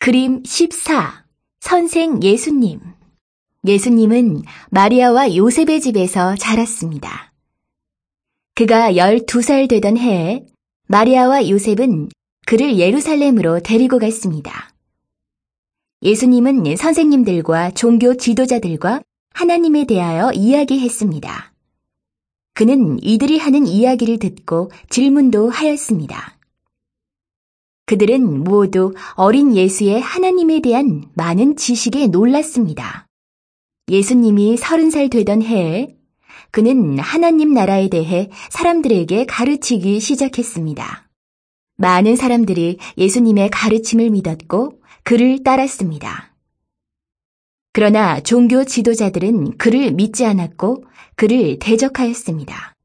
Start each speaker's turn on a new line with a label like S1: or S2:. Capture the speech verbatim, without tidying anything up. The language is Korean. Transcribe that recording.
S1: 그림 십사. 선생 예수님. 예수님은 마리아와 요셉의 집에서 자랐습니다. 그가 열두 살 되던 해에 마리아와 요셉은 그를 예루살렘으로 데리고 갔습니다. 예수님은 선생님들과 종교 지도자들과 하나님에 대하여 이야기했습니다. 그는 이들이 하는 이야기를 듣고 질문도 하였습니다. 그들은 모두 어린 예수의 하나님에 대한 많은 지식에 놀랐습니다. 예수님이 서른 살 되던 해에 그는 하나님 나라에 대해 사람들에게 가르치기 시작했습니다. 많은 사람들이 예수님의 가르침을 믿었고 그를 따랐습니다. 그러나 종교 지도자들은 그를 믿지 않았고 그를 대적하였습니다.